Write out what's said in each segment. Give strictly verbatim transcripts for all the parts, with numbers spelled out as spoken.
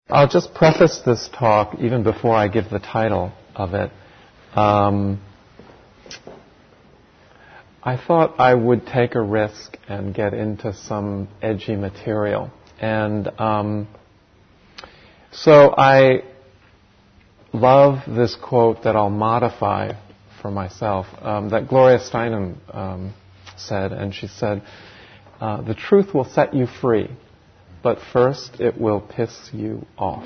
I'll just preface this talk, even before I give the title of it. Um, I thought I would take a risk and get into some edgy material. And um, so I love this quote that I'll modify for myself, um, that Gloria Steinem um, said, and she said, uh, "The truth will set you free, but first it will piss you off."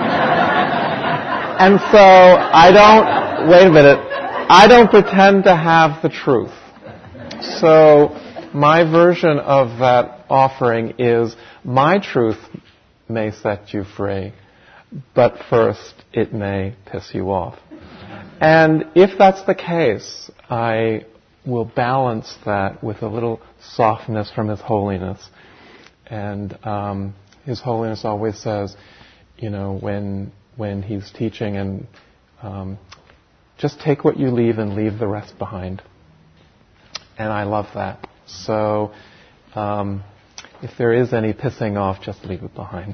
And so I don't, wait a minute, I don't pretend to have the truth. So my version of that offering is, my truth may set you free, but first it may piss you off. And if that's the case, I will balance that with a little softness from His Holiness. And um, His Holiness always says, you know, when when He's teaching, and um, just take what you leave and leave the rest behind. And I love that. So um, if there is any pissing off, just leave it behind.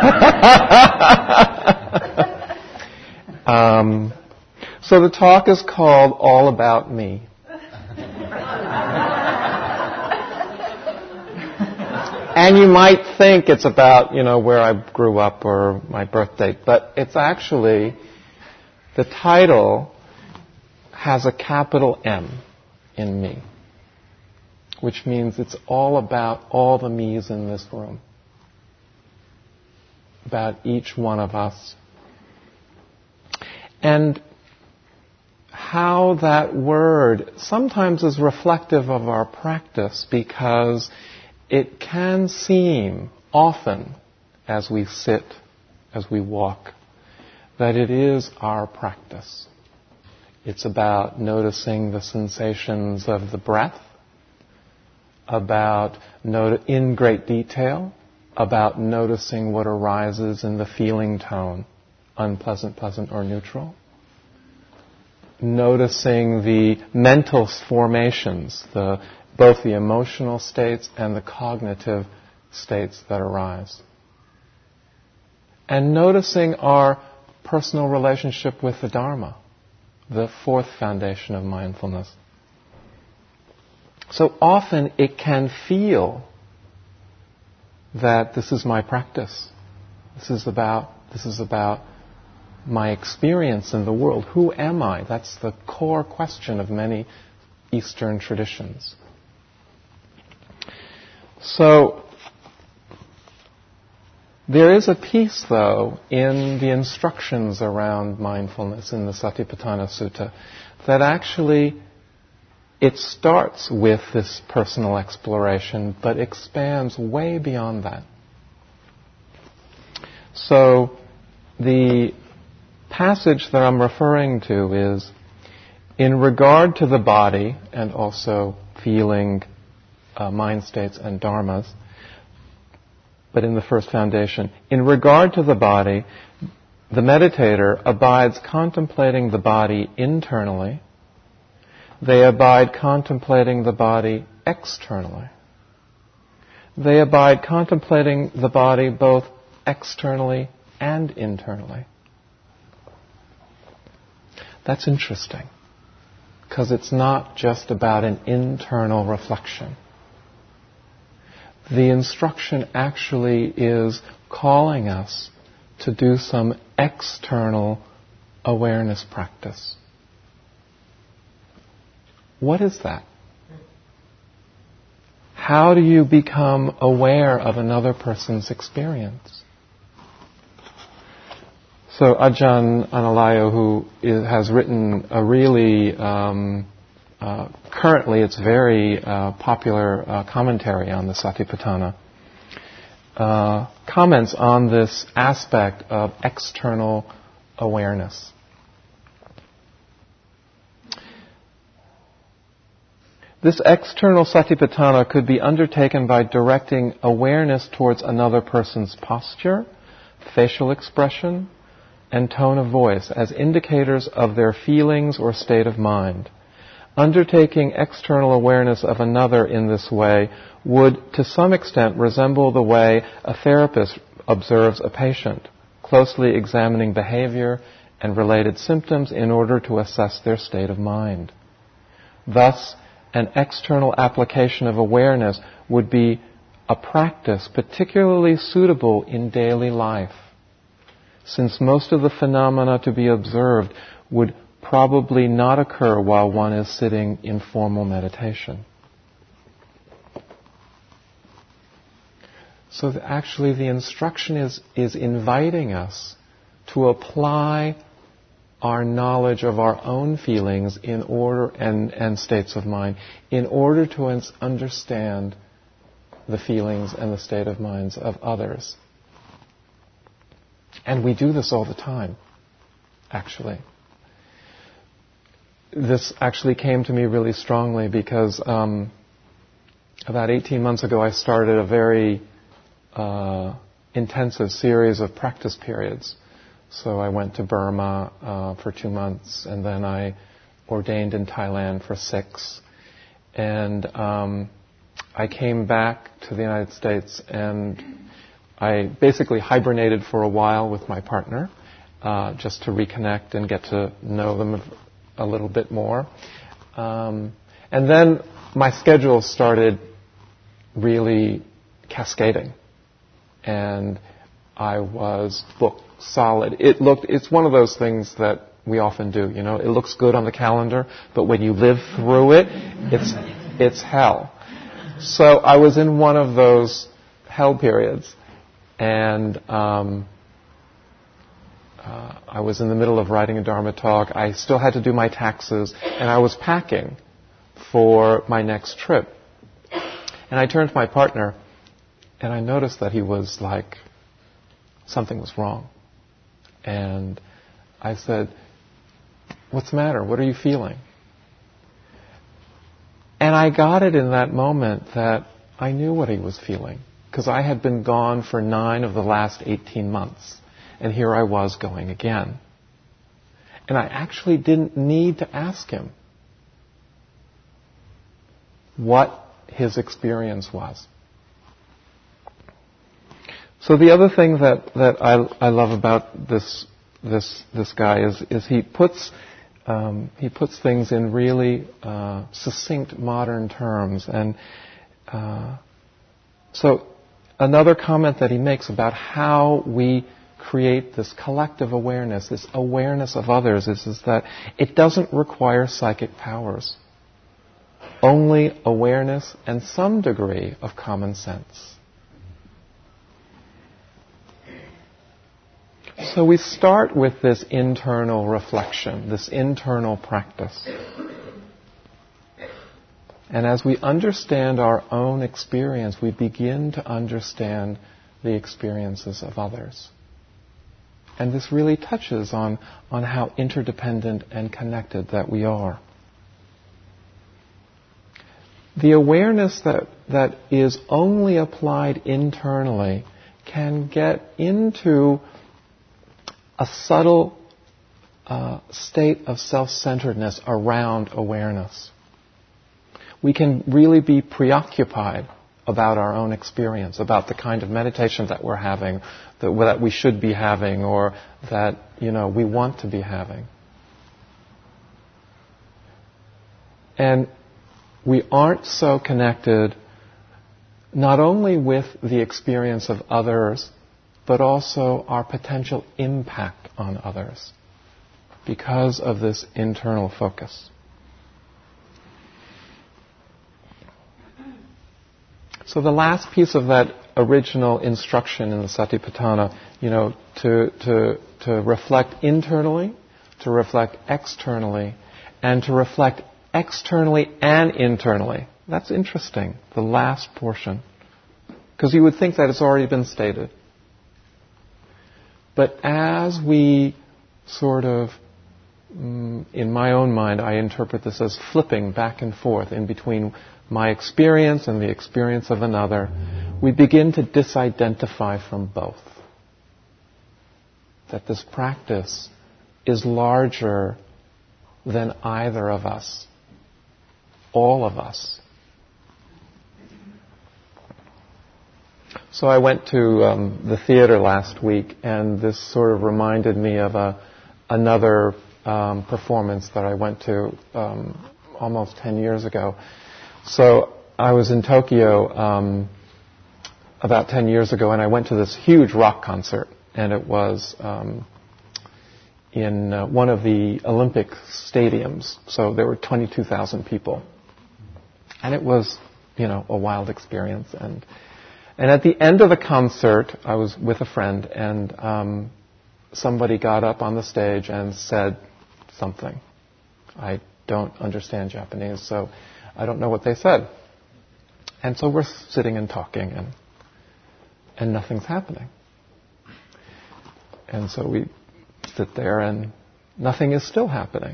um, so the talk is called All About Me. And you might think it's about, you know, where I grew up or my birth date, but it's actually, the title has a capital M in me, which means it's all about all the me's in this room, about each one of us. And how that word sometimes is reflective of our practice, because it can seem often, as we sit, as we walk, that it is our practice. It's about noticing the sensations of the breath, about not- in great detail, about noticing what arises in the feeling tone, unpleasant, pleasant, or neutral, noticing the mental formations, the both the emotional states and the cognitive states that arise. And noticing our personal relationship with the Dharma, the fourth foundation of mindfulness. So often it can feel that this is my practice. This is about, this is about my experience in the world. Who am I? That's the core question of many Eastern traditions. So, there is a piece, though, in the instructions around mindfulness in the Satipatthana Sutta that actually, it starts with this personal exploration, but expands way beyond that. So, the passage that I'm referring to is, in regard to the body and also feeling, Uh, mind states and dharmas, but in the first foundation, in regard to the body, the meditator abides contemplating the body internally. They abide contemplating the body externally. They abide contemplating the body both externally and internally. That's interesting, because it's not just about an internal reflection. The instruction actually is calling us to do some external awareness practice. What is that? How do you become aware of another person's experience? So Ajahn Analayo, who is, has written a really um, Uh, currently, it's very uh, popular uh, commentary on the Satipatthana, uh, comments on this aspect of external awareness. This external Satipatthana could be undertaken by directing awareness towards another person's posture, facial expression, and tone of voice as indicators of their feelings or state of mind. Undertaking external awareness of another in this way would, to some extent, resemble the way a therapist observes a patient, closely examining behavior and related symptoms in order to assess their state of mind. Thus, an external application of awareness would be a practice particularly suitable in daily life, since most of the phenomena to be observed would probably not occur while one is sitting in formal meditation. So that actually the instruction is, is inviting us to apply our knowledge of our own feelings in order and, and states of mind in order to understand the feelings and the state of minds of others. And we do this all the time, actually. This actually came to me really strongly because um, about eighteen months ago I started a very uh, intensive series of practice periods. So I went to Burma uh, for two months, and then I ordained in Thailand for six. And um, I came back to the United States, and I basically hibernated for a while with my partner, uh, just to reconnect and get to know them a little bit more. Um, and then my schedule started really cascading, and I was booked solid. It looked, it's one of those things that we often do, you know, it looks good on the calendar, but when you live through it, it's, it's hell. So I was in one of those hell periods, and um, uh, I was in the middle of writing a Dharma talk. I still had to do my taxes, and I was packing for my next trip. And I turned to my partner, and I noticed that he was like, something was wrong. And I said, "What's the matter? What are you feeling?" And I got it in that moment that I knew what he was feeling, because I had been gone for nine of the last eighteen months. And here I was going again. And I actually didn't need to ask him what his experience was. So the other thing that, that I, I love about this this this guy is is he puts um, he puts things in really uh, succinct modern terms, and uh, so another comment that he makes about how we create this collective awareness, this awareness of others, is, is that it doesn't require psychic powers, only awareness and some degree of common sense. So we start with this internal reflection, this internal practice. And as we understand our own experience, we begin to understand the experiences of others. And this really touches on, on how interdependent and connected that we are. The awareness that, that is only applied internally can get into a subtle uh, state of self-centeredness around awareness. We can really be preoccupied about our own experience, about the kind of meditation that we're having, that, that we should be having, or that, you know, we want to be having. And we aren't so connected not only with the experience of others, but also our potential impact on others because of this internal focus. So the last piece of that original instruction in the Satipatthana, you know, to, to, to reflect internally, to reflect externally, and to reflect externally and internally. That's interesting, the last portion. Because you would think that it's already been stated. But as we sort of, mm, in my own mind, I interpret this as flipping back and forth in between my experience and the experience of another, we begin to disidentify from both. That this practice is larger than either of us, all of us. So I went to um, the theater last week, and this sort of reminded me of a another um, performance that I went to um, almost ten years ago. So I was in Tokyo um, about ten years ago, and I went to this huge rock concert, and it was um, in uh, one of the Olympic stadiums. So there were twenty-two thousand people, and it was, you know, a wild experience. And and at the end of the concert, I was with a friend, and um, somebody got up on the stage and said something. I don't understand Japanese, so I don't know what they said. And so we're sitting and talking, and and nothing's happening. And so we sit there, and nothing is still happening.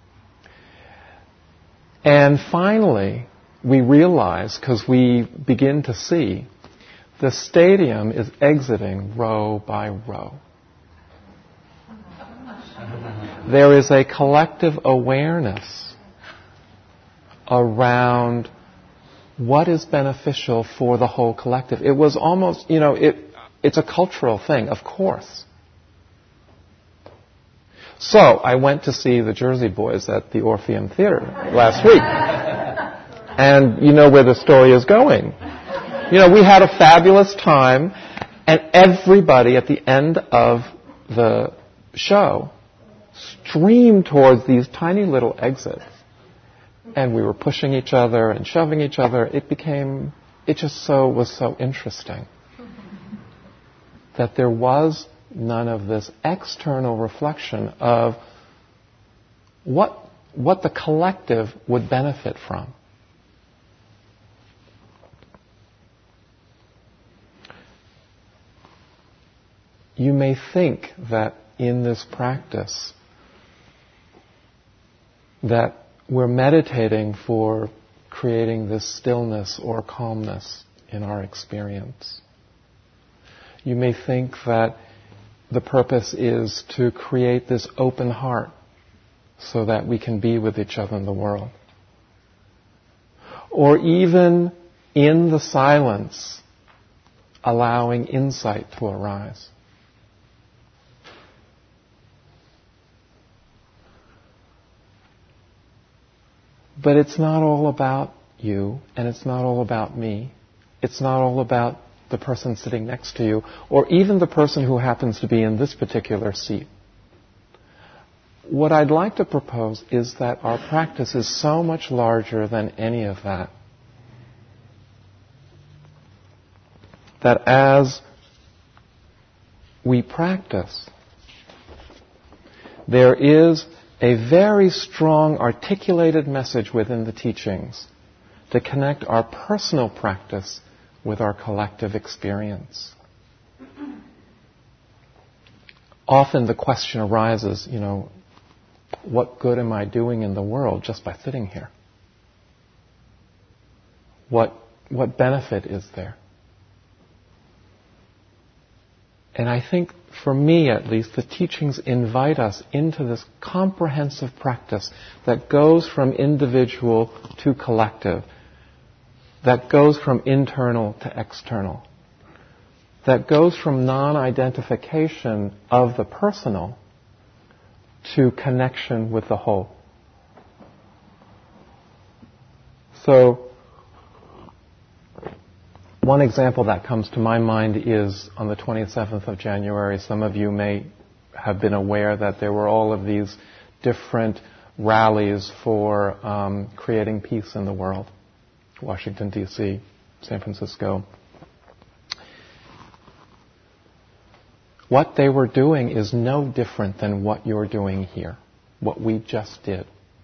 And finally, we realize, because we begin to see, the stadium is exiting row by row. There is a collective awareness around what is beneficial for the whole collective. It was almost, you know, it, it's a cultural thing, of course. So I went to see the Jersey Boys at the Orpheum Theater last week. And you know where the story is going. You know, we had a fabulous time, and everybody at the end of the show streamed towards these tiny little exits. And we were pushing each other and shoving each other. It became, it just so was so interesting that there was none of this external reflection of what what the collective would benefit from. You may think that in this practice that we're meditating for creating this stillness or calmness in our experience. You may think that the purpose is to create this open heart so that we can be with each other in the world. Or even in the silence, allowing insight to arise. But it's not all about you, and it's not all about me. It's not all about the person sitting next to you, or even the person who happens to be in this particular seat. What I'd like to propose is that our practice is so much larger than any of that. That as we practice, there is a very strong articulated message within the teachings to connect our personal practice with our collective experience. Often the question arises, you know, what good am I doing in the world just by sitting here? What what benefit is there? And I think, for me at least, the teachings invite us into this comprehensive practice that goes from individual to collective, that goes from internal to external, that goes from non-identification of the personal to connection with the whole. So, one example that comes to my mind is on the twenty-seventh of January. Some of you may have been aware that there were all of these different rallies for um, creating peace in the world. Washington, D C, San Francisco. What they were doing is no different than what you're doing here, what we just did.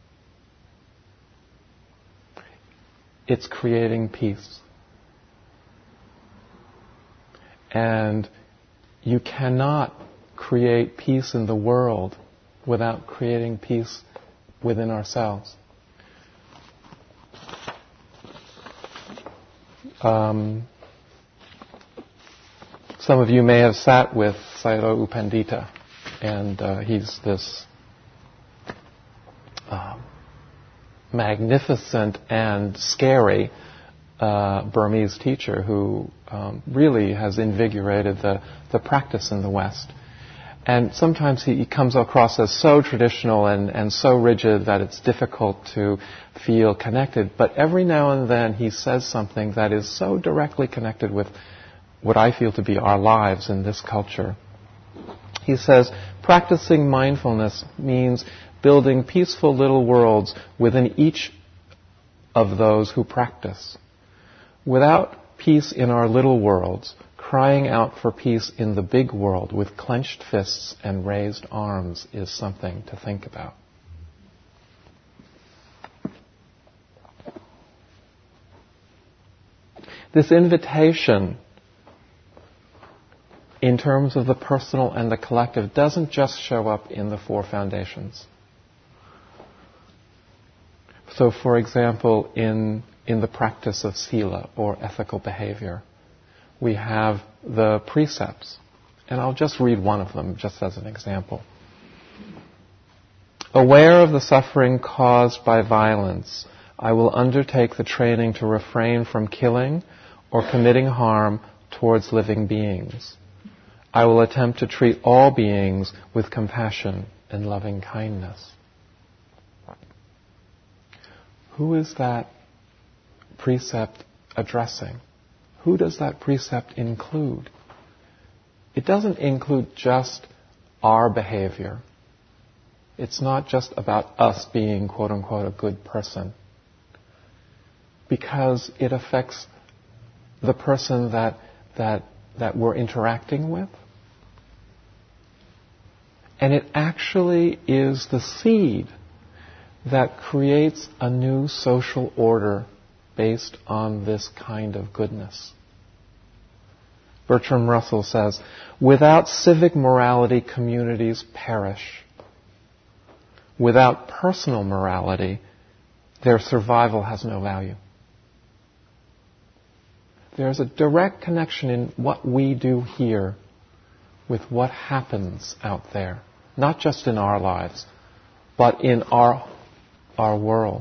It's creating peace. And you cannot create peace in the world without creating peace within ourselves. Um, some of you may have sat with Sayadaw U Pandita, and uh, he's this uh, magnificent and scary uh, Burmese teacher who um, really has invigorated the, the practice in the West. And sometimes he, he comes across as so traditional and, and so rigid that it's difficult to feel connected. But every now and then he says something that is so directly connected with what I feel to be our lives in this culture. He says, practicing mindfulness means building peaceful little worlds within each of those who practice. Without peace in our little worlds, crying out for peace in the big world with clenched fists and raised arms is something to think about. This invitation, in terms of the personal and the collective, doesn't just show up in the four foundations. So, for example, in, in the practice of sila, or ethical behavior, we have the precepts. And I'll just read one of them, just as an example. Aware of the suffering caused by violence, I will undertake the training to refrain from killing or committing harm towards living beings. I will attempt to treat all beings with compassion and loving kindness. Who is that precept addressing? Who does that precept include? It doesn't include just our behavior. It's not just about us being, quote unquote, a good person. Because it affects the person that, that, that we're interacting with. And it actually is the seed that creates a new social order based on this kind of goodness. Bertrand Russell says, without civic morality, communities perish. Without personal morality, their survival has no value. There's a direct connection in what we do here with what happens out there. Not just in our lives, but in our, our world.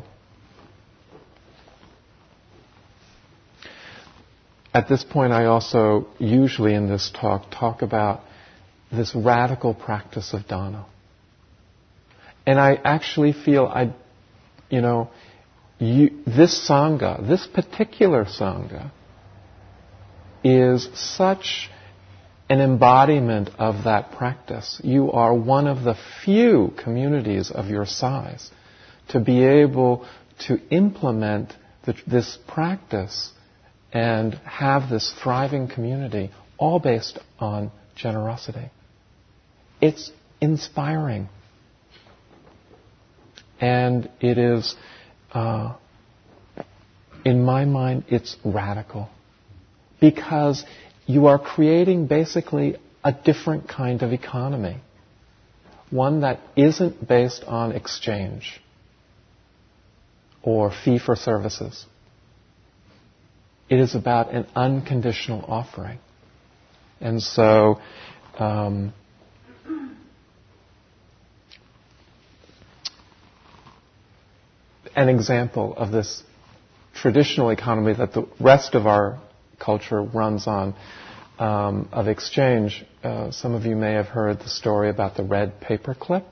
At this point, I also usually in this talk talk about this radical practice of dana. And I actually feel I, you know, you, this sangha, this particular sangha, is such an embodiment of that practice. You are one of the few communities of your size to be able to implement the, this practice and have this thriving community, all based on generosity. It's inspiring. And it is, uh, in my mind, it's radical. Because you are creating basically a different kind of economy. One that isn't based on exchange or fee for services. It is about an unconditional offering. And so, um, an example of this traditional economy that the rest of our culture runs on, um, of exchange. Uh, some of you may have heard the story about the red paperclip.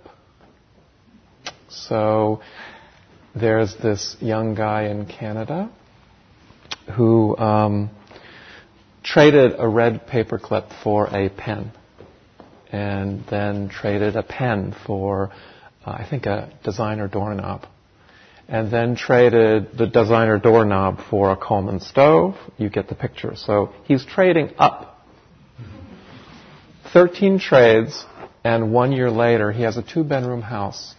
So there's this young guy in Canada who um, traded a red paperclip for a pen, and then traded a pen for, uh, I think, a designer doorknob. And then traded the designer doorknob for a Coleman stove. You get the picture. So he's trading up. Thirteen trades, and one year later, he has a two-bedroom house.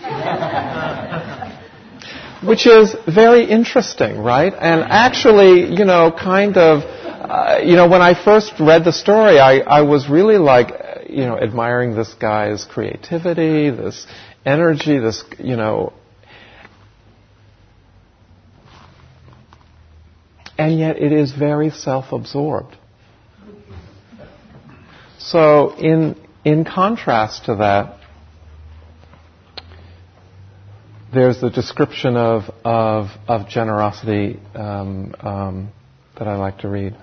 Which is very interesting, right? And actually, you know, kind of, uh, you know, when I first read the story, I, I was really like, you know, admiring this guy's creativity, this energy, this, you know, and yet it is very self-absorbed. So in in contrast to that, there's the description of, of, of generosity um, um, that I like to read.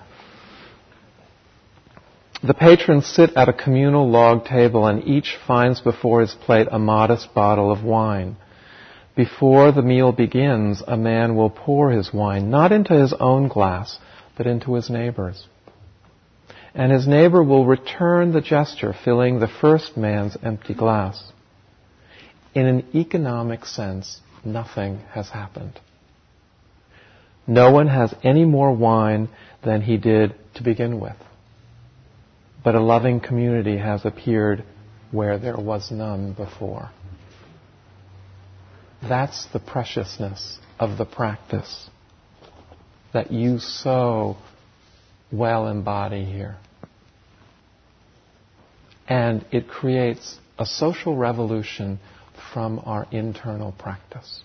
The patrons sit at a communal log table and each finds before his plate a modest bottle of wine. Before the meal begins, a man will pour his wine, not into his own glass, but into his neighbor's. And his neighbor will return the gesture, filling the first man's empty glass. In an economic sense, nothing has happened. No one has any more wine than he did to begin with. But a loving community has appeared where there was none before. That's the preciousness of the practice that you so well embody here. And it creates a social revolution from our internal practice.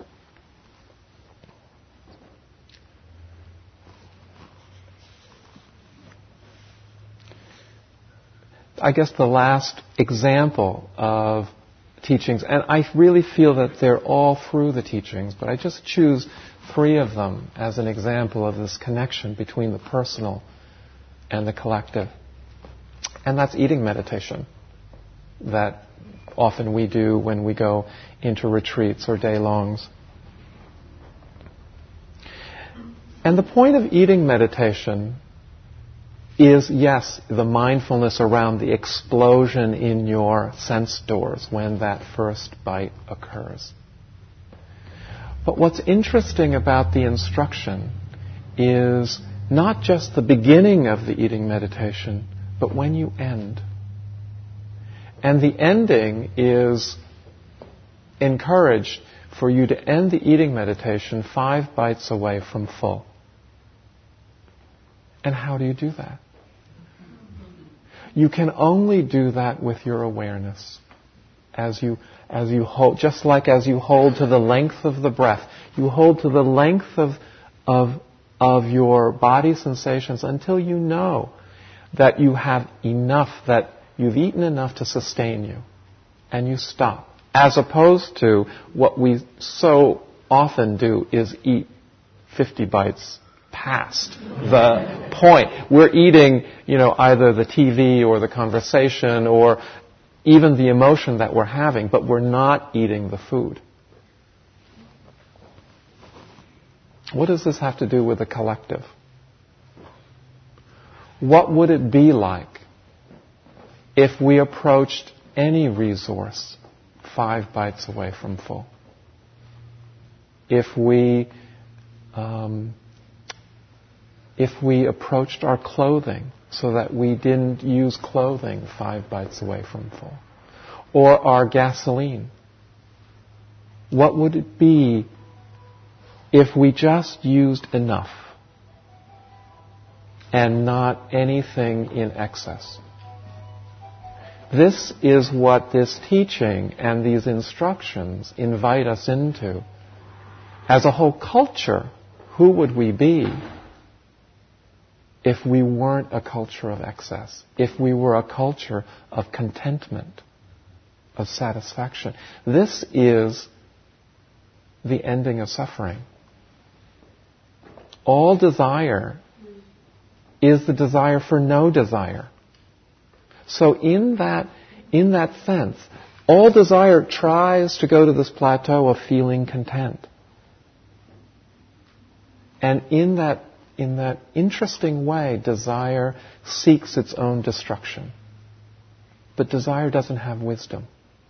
I guess the last example of teachings, and I really feel that they're all through the teachings, but I just choose three of them as an example of this connection between the personal and the collective. And that's eating meditation that often we do when we go into retreats or day-longs. And the point of eating meditation is, yes, the mindfulness around the explosion in your sense doors when that first bite occurs. But what's interesting about the instruction is not just the beginning of the eating meditation, but when you end. And the ending is encouraged for you to end the eating meditation five bites away from full. And how do you do that? You can only do that with your awareness. As you, as you hold, just like as you hold to the length of the breath, you hold to the length of, of, of your body sensations until you know that you have enough, that you've eaten enough to sustain you. And you stop. As opposed to what we so often do is eat fifty bites past the point. We're eating, you know, either the T V or the conversation or even the emotion that we're having, but we're not eating the food. What does this have to do with the collective? What would it be like if we approached any resource five bites away from full? If we um, if we approached our clothing so that we didn't use clothing five bites away from full, or our gasoline, what would it be if we just used enough and not anything in excess? This is what this teaching and these instructions invite us into. As a whole culture, who would we be if we weren't a culture of excess? If we were a culture of contentment, of satisfaction? This is the ending of suffering. All desire is the desire for no desire. So in that, in that sense, all desire tries to go to this plateau of feeling content. And in that, in that interesting way, desire seeks its own destruction. But desire doesn't have wisdom.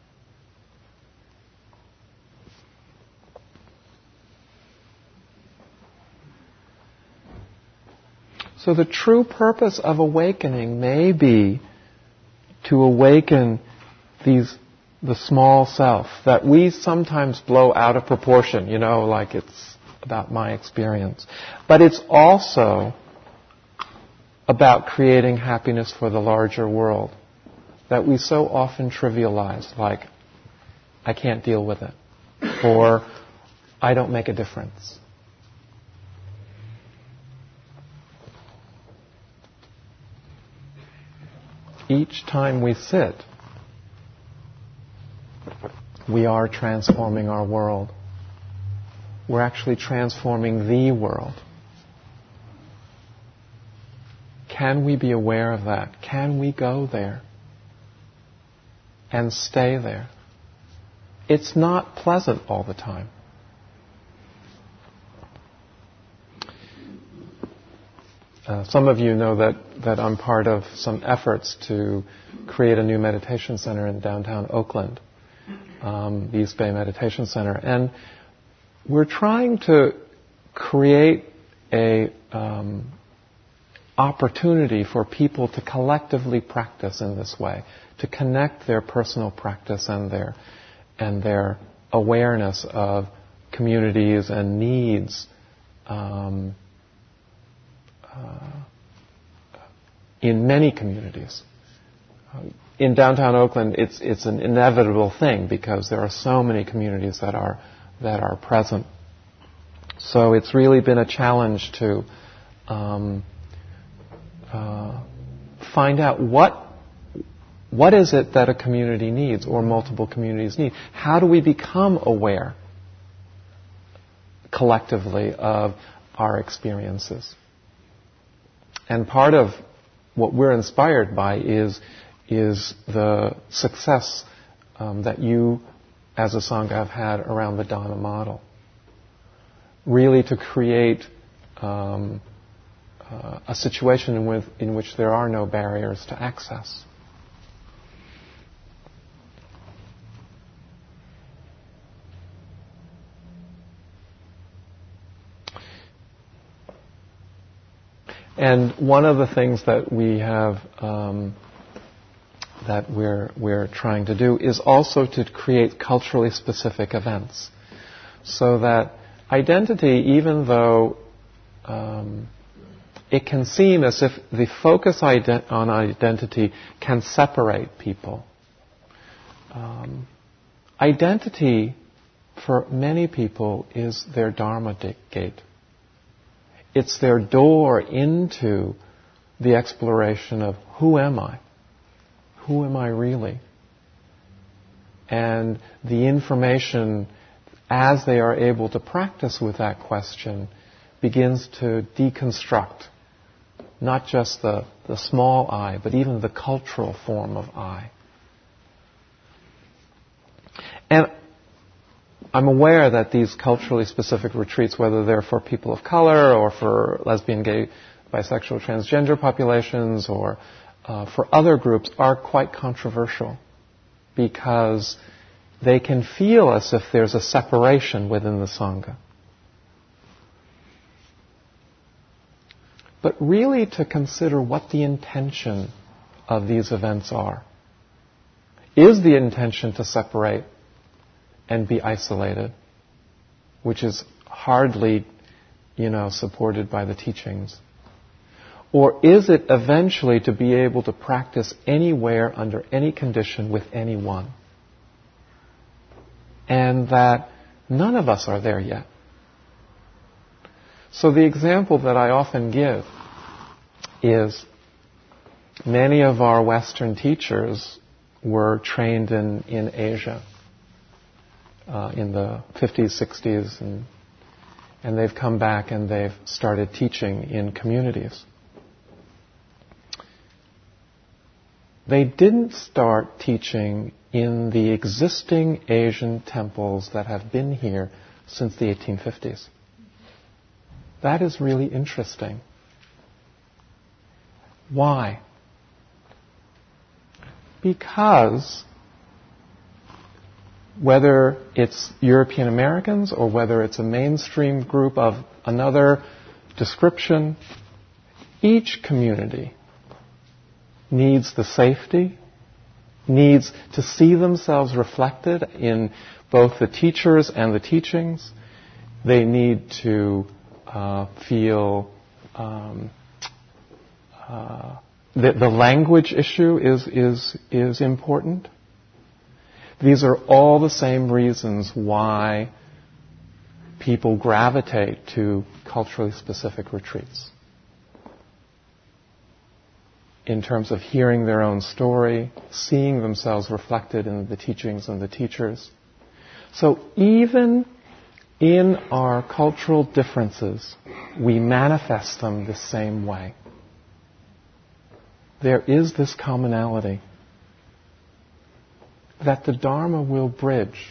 So the true purpose of awakening may be to awaken these, the small self that we sometimes blow out of proportion, you know, like it's about my experience. But it's also about creating happiness for the larger world that we so often trivialize, like, I can't deal with it, or I don't make a difference. Each time we sit, we are transforming our world. We're actually transforming the world. Can we be aware of that? Can we go there and stay there? It's not pleasant all the time. Uh, some of you know that, that I'm part of some efforts to create a new meditation center in downtown Oakland, um, the East Bay Meditation Center. And we're trying to create a um, opportunity for people to collectively practice in this way, to connect their personal practice and their and their awareness of communities and needs um, uh, in many communities. Uh, in downtown Oakland, it's it's an inevitable thing because there are so many communities that are that are present. So it's really been a challenge to um, uh, find out what what is it that a community needs or multiple communities need. How do we become aware collectively of our experiences? And part of what we're inspired by is is the success um, that you as a Sangha have had around the Dana model. Really to create um, uh, a situation in, with, in which there are no barriers to access. And one of the things that we have, um, that we're we're trying to do is also to create culturally specific events, so that identity, even though um, it can seem as if the focus ident- on identity can separate people, um, identity for many people is their dharma gate. It's their door into the exploration of who am I? Who am I really? And the information, as they are able to practice with that question, begins to deconstruct not just the, the small I, but even the cultural form of I. And I'm aware that these culturally specific retreats, whether they're for people of color or for lesbian, gay, bisexual, transgender populations or uh, for other groups, are quite controversial because they can feel as if there's a separation within the Sangha. But really to consider what the intention of these events are. Is the intention to separate and be isolated, which is hardly, you know, supported by the teachings? Or is it eventually to be able to practice anywhere, under any condition, with anyone? And that none of us are there yet. So the example that I often give is many of our Western teachers were trained in, in Asia. Uh, in the fifties, sixties, and, and they've come back and they've started teaching in communities. They didn't start teaching in the existing Asian temples that have been here since the eighteen fifties. That is really interesting. Why? Because whether it's European Americans or whether it's a mainstream group of another description, each community needs the safety, needs to see themselves reflected in both the teachers and the teachings. They need to uh, feel um, uh, the, the language issue is is is important. These are all the same reasons why people gravitate to culturally specific retreats. In terms of hearing their own story, seeing themselves reflected in the teachings and the teachers, So even in our cultural differences, we manifest them the same way. There is this commonality that the Dharma will bridge.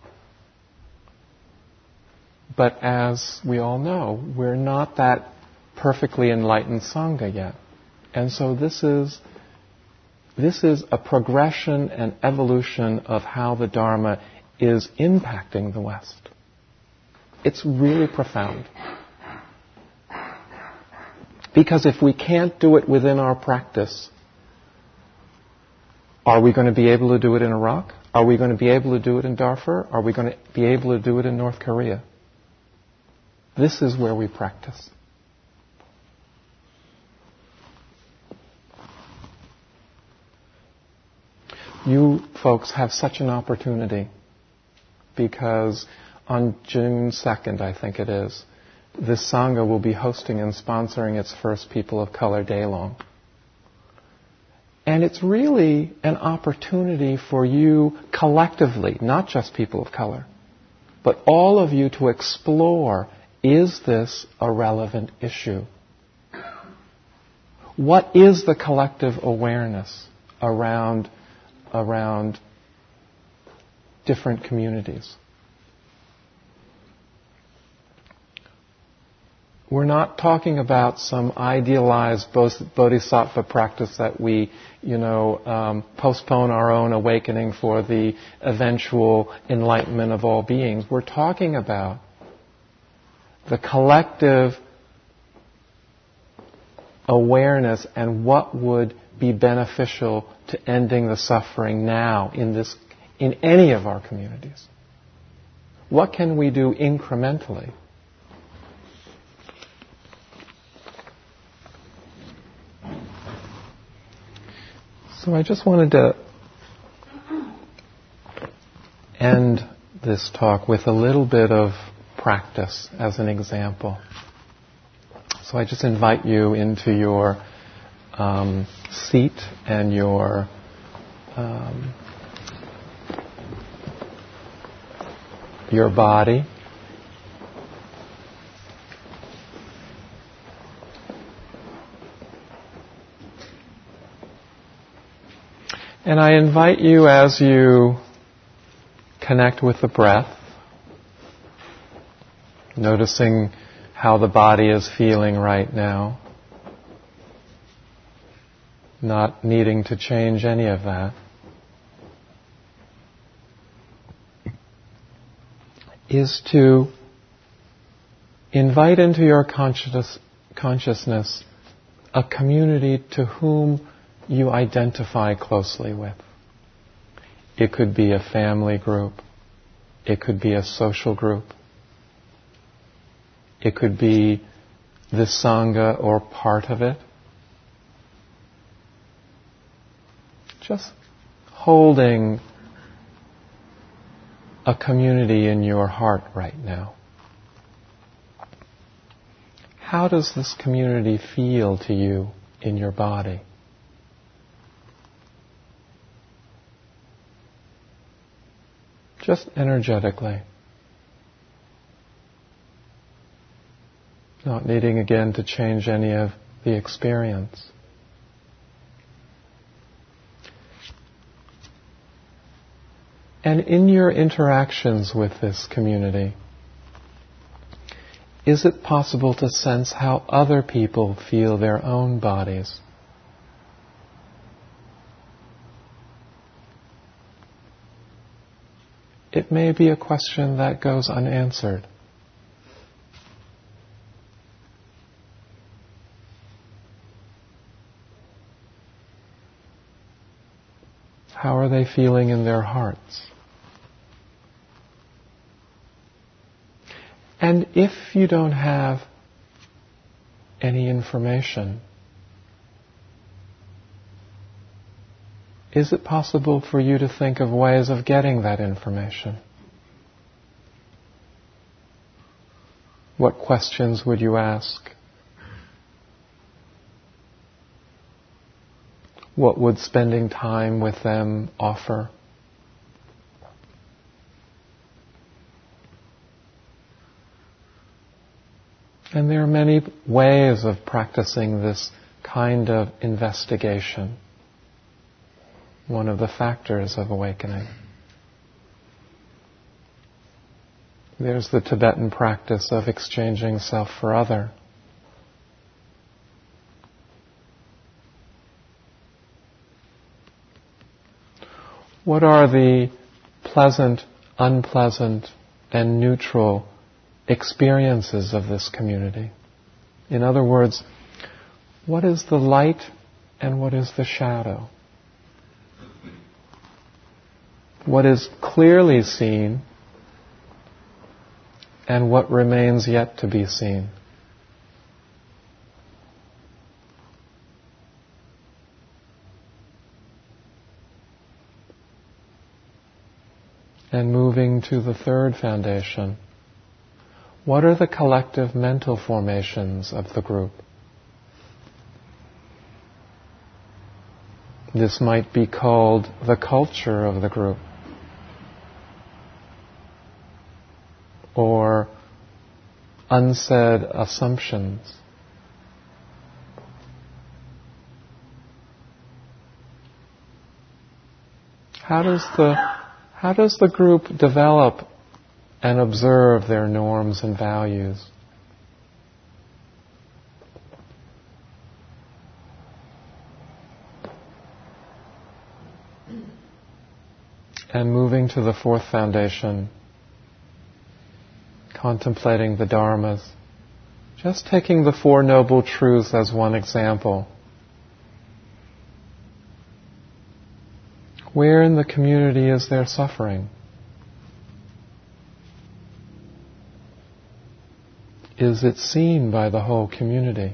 But as we all know, we're not that perfectly enlightened Sangha yet. And so this is this is a progression and evolution of how the Dharma is impacting the West. It's really profound. Because if we can't do it within our practice, are we going to be able to do it in Iraq? Are we going to be able to do it in Darfur? Are we going to be able to do it in North Korea? This is where we practice. You folks have such an opportunity because on June second, I think it is, this Sangha will be hosting and sponsoring its first People of Color Day Long. And it's really an opportunity for you collectively, not just people of color, but all of you to explore, is this a relevant issue? What is the collective awareness around, around different communities? We're not talking about some idealized bodhisattva practice that we, you know, um, postpone our own awakening for the eventual enlightenment of all beings. We're talking about the collective awareness and what would be beneficial to ending the suffering now in this, in any of our communities. What can we do incrementally? So I just wanted to end this talk with a little bit of practice as an example. So I just invite you into your um, seat and your um, your body. And I invite you, as you connect with the breath, noticing how the body is feeling right now, not needing to change any of that, is to invite into your conscious, consciousness a community to whom you identify closely with. It could be a family group. It could be a social group. It could be the Sangha or part of it. Just holding a community in your heart right now. How does this community feel to you in your body? Just energetically. Not needing again to change any of the experience. And in your interactions with this community, is it possible to sense how other people feel their own bodies? It may be a question that goes unanswered. How are they feeling in their hearts? And if you don't have any information, is it possible for you to think of ways of getting that information? What questions would you ask? What would spending time with them offer? And there are many ways of practicing this kind of investigation, one of the factors of awakening. There's the Tibetan practice of exchanging self for other. What are the pleasant, unpleasant, and neutral experiences of this community? In other words, what is the light and what is the shadow? What is clearly seen and what remains yet to be seen? And moving to the third foundation, what are the collective mental formations of the group? This might be called the culture of the group, or unsaid assumptions. How does the how does the group develop and observe their norms and values? And moving to the fourth foundation, contemplating the dharmas, just taking the Four Noble Truths as one example. Where in the community is there suffering? Is it seen by the whole community?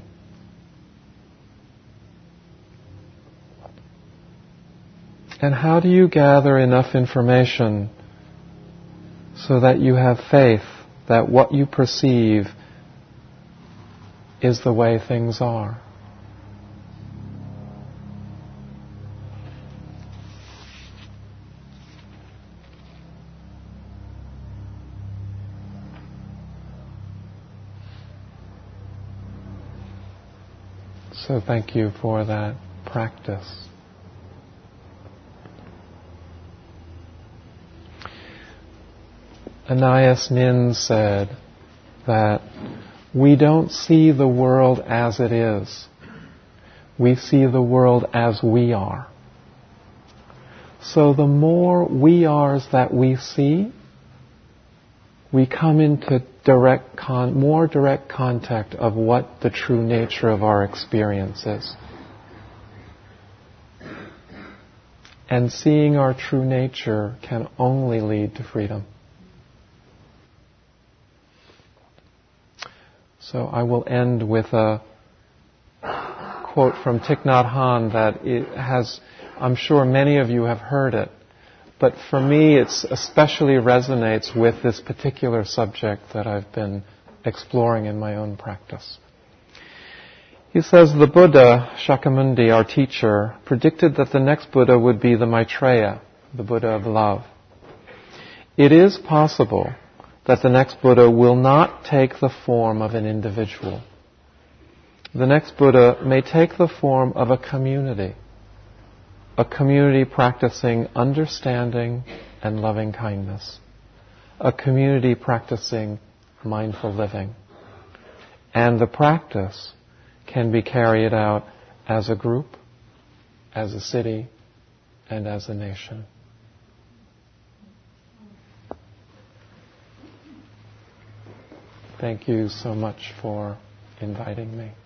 And how do you gather enough information so that you have faith that what you perceive is the way things are? So thank you for that practice. Anais Nin said that we don't see the world as it is. We see the world as we are. So the more we ares that we see, we come into direct con- more direct contact of what the true nature of our experience is. And seeing our true nature can only lead to freedom. So I will end with a quote from Thich Nhat Hanh that it has, I'm sure many of you have heard it, but for me it especially resonates with this particular subject that I've been exploring in my own practice. He says, the Buddha, Shakyamuni, our teacher, predicted that the next Buddha would be the Maitreya, the Buddha of love. It is possible that the next Buddha will not take the form of an individual. The next Buddha may take the form of a community, a community practicing understanding and loving kindness, a community practicing mindful living. And the practice can be carried out as a group, as a city, and as a nation. Thank you so much for inviting me.